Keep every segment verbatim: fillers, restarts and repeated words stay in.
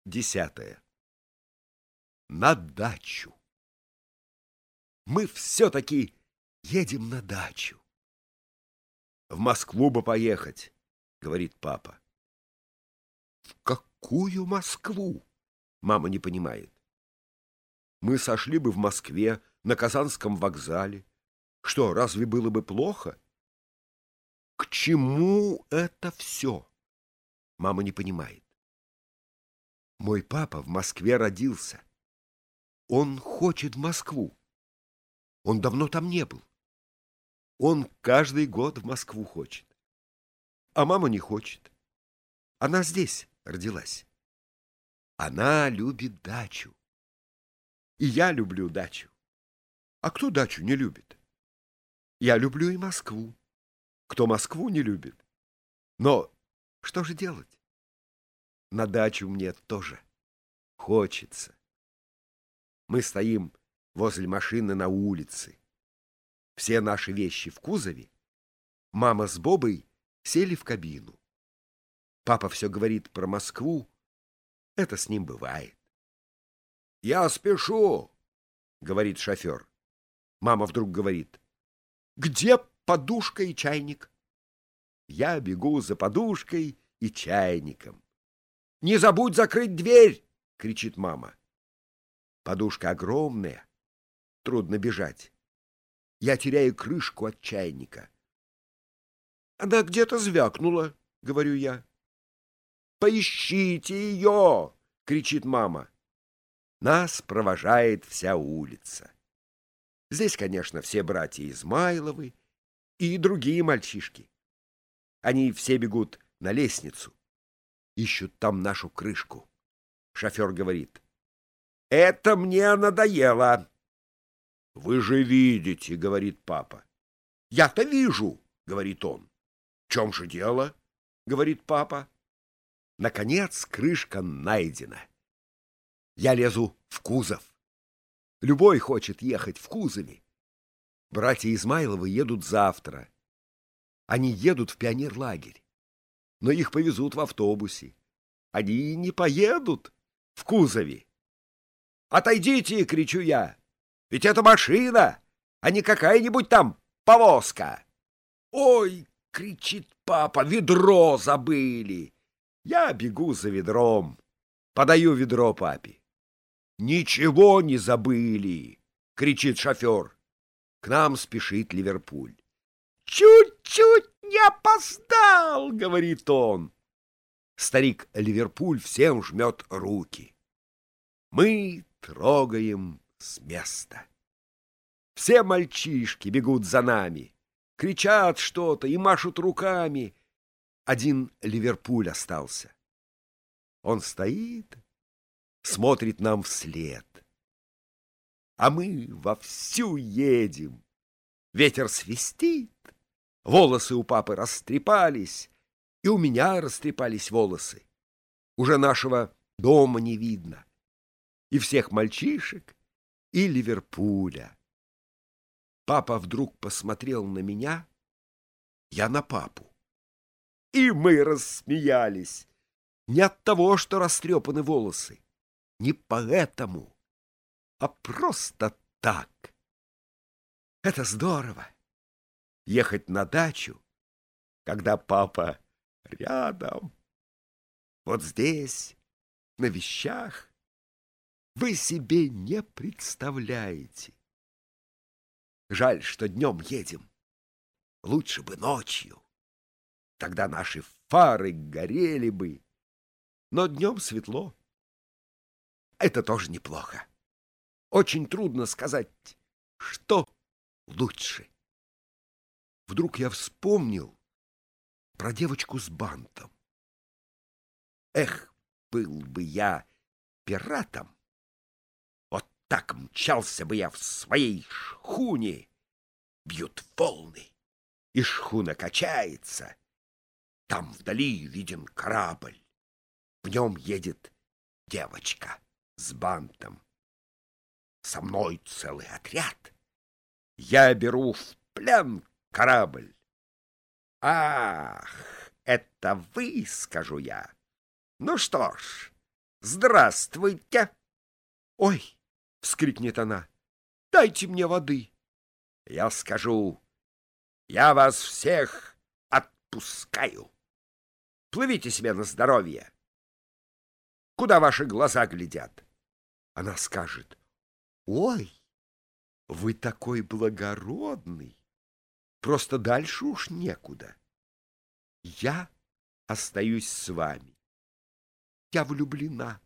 Десятое. На дачу. Мы все-таки едем на дачу. В Москву бы поехать, говорит папа. В какую Москву? Мама не понимает. Мы сошли бы в Москве на Казанском вокзале. Что, разве было бы плохо? К чему это все? Мама не понимает. Мой папа в Москве родился. Он хочет в Москву. Он давно там не был. Он каждый год в Москву хочет. А мама не хочет. Она здесь родилась. Она любит дачу. И я люблю дачу. А кто дачу не любит? Я люблю и Москву. Кто Москву не любит? Но что же делать? На дачу мне тоже хочется. Мы стоим возле машины на улице. Все наши вещи в кузове. Мама с Бобой сели в кабину. Папа все говорит про Москву. Это с ним бывает. «Я спешу», — говорит шофер. Мама вдруг говорит: «Где подушка и чайник?» Я бегу за подушкой и чайником. «Не забудь закрыть дверь!» — кричит мама. Подушка огромная, трудно бежать. Я теряю крышку от чайника. «Она где-то звякнула», — говорю я. «Поищите ее!» — кричит мама. Нас провожает вся улица. Здесь, конечно, все братья Измайловы и другие мальчишки. Они все бегут на лестницу, ищут там нашу крышку. Шофер говорит: «Это мне надоело». «Вы же видите», — говорит папа. «Я-то вижу», — говорит он. «В чем же дело?» — говорит папа. Наконец крышка найдена. Я лезу в кузов. Любой хочет ехать в кузове. Братья Измайловы едут завтра. Они едут в пионерлагерь, но их повезут в автобусе. Они не поедут в кузове. «Отойдите!» — кричу я. «Ведь это машина, а не какая-нибудь там повозка!» «Ой!» — кричит папа. «Ведро забыли!» Я бегу за ведром, подаю ведро папе. «Ничего не забыли!» — кричит шофер. К нам спешит Ливерпуль. «Чуть-чуть не опоздал!» — говорит он. Старик Ливерпуль всем жмет руки. Мы трогаем с места. Все мальчишки бегут за нами, кричат что-то и машут руками. Один Ливерпуль остался. Он стоит, смотрит нам вслед. А мы вовсю едем. Ветер свистит, волосы у папы растрепались, и у меня растрепались волосы. Уже нашего дома не видно. И всех мальчишек, и Ливерпуля. Папа вдруг посмотрел на меня, я на папу. И мы рассмеялись. Не от того, что растрепаны волосы, не поэтому, а просто так. Это здорово — ехать на дачу, когда папа рядом. Вот здесь, на вещах, вы себе не представляете. Жаль, что днем едем. Лучше бы ночью. Тогда наши фары горели бы. Но днем светло. Это тоже неплохо. Очень трудно сказать, что лучше. Вдруг я вспомнил про девочку с бантом. Эх, был бы я пиратом, вот так мчался бы я в своей шхуне. Бьют волны, и шхуна качается. Там вдали виден корабль. В нем едет девочка с бантом. Со мной целый отряд. Я беру в плен корабль. «Ах, это вы, — скажу я. Ну что ж, Здравствуйте! Ой, вскрикнет она, дайте мне воды. Я скажу, я вас всех отпускаю. Плывите себе на здоровье. Куда ваши глаза глядят? Она скажет, ой, вы такой благородный, просто дальше уж некуда. Я остаюсь с вами. Я влюблена.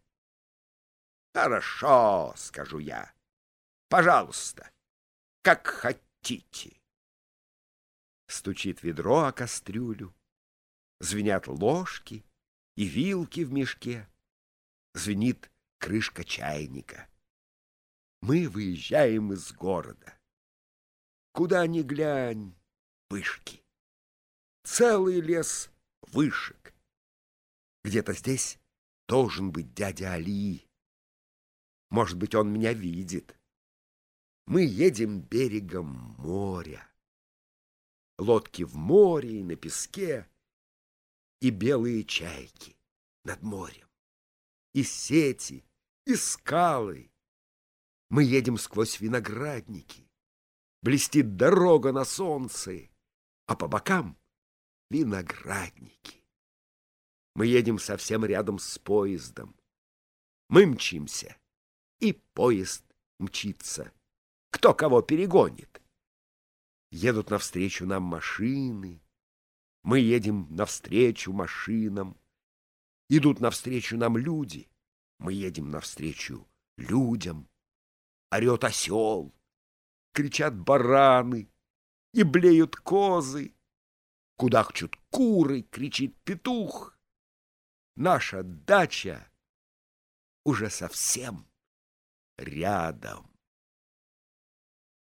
Хорошо, скажу я. Пожалуйста, как хотите. Стучит ведро о кастрюлю, звенят ложки и вилки в мешке, звенит крышка чайника. Мы выезжаем из города. Куда ни глянь, вышки. Целый лес вышек. Где-то здесь должен быть дядя Али. Может быть, он меня видит. Мы едем берегом моря. Лодки в море и на песке, и белые чайки над морем, и сети, и скалы. Мы едем сквозь виноградники. Блестит дорога на солнце, а по бокам виноградники. Мы едем совсем рядом с поездом. Мы мчимся, и поезд мчится. Кто кого перегонит? Едут навстречу нам машины. Мы едем навстречу машинам. Идут навстречу нам люди. Мы едем навстречу людям. Орет осел, кричат бараны и блеют козы. Кудахчут куры, кричит петух. Наша дача уже совсем рядом.